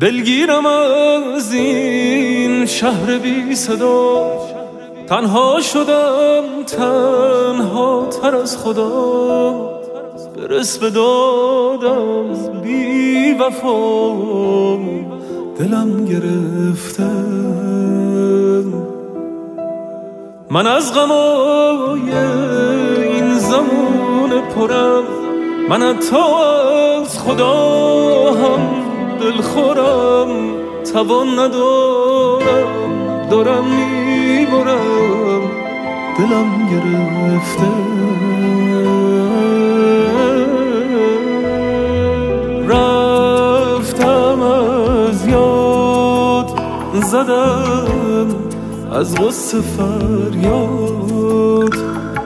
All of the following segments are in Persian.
دلگیرم از این شهر بی صدا، تنها شدم تنها تر از خدا. برس به دادم بی وفا، دلم گرفته. من از غمای این زمان پرم، من حتی از خدا هم دلخورم. توان ندارم دارم میبرم، دلم گرفته. رفتم از یاد زدم از غصه فریاد،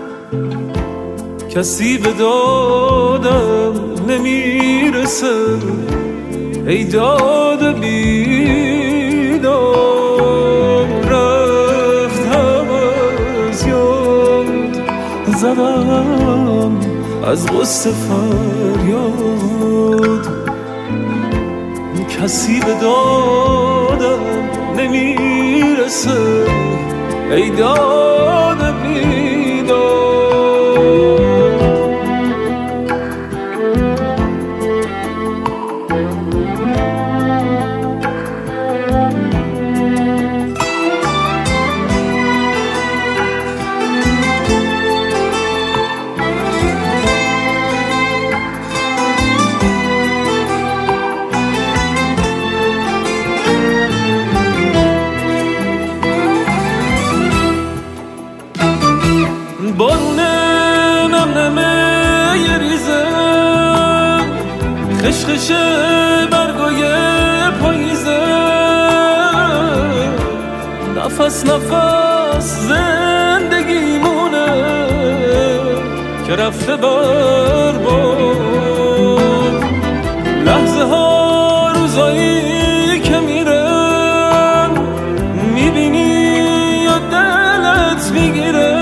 کسی به دادم نمیرسه. ای داد بیداد، رفتم از یاد زدم از غصه فریاد، کسی به دادم نمیرسه. ای داد بیداد. بارون نمنمه یه ریزه، خشخش برگای پاییزه، نفس نفس زندگیمونه که رفته برباد. لحظه ها روزایی که میرن، میبینی یا دلت میگیره.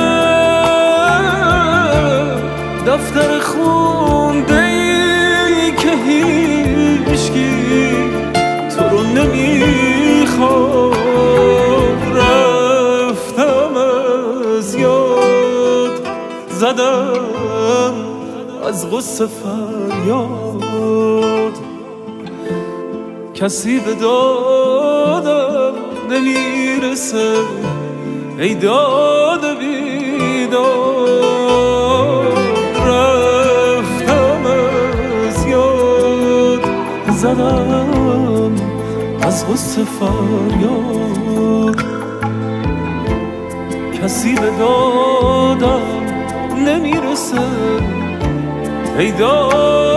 دفتر خونده ای که هیچکی تو رو نمیخواد. رفتم از یاد زدم از غصه فریاد، کسی به دادم نمیرسه. ای داد بیداد، رفتم از یاد زدم از غصه فریاد، کسی به دادم نمیرسه. ای داد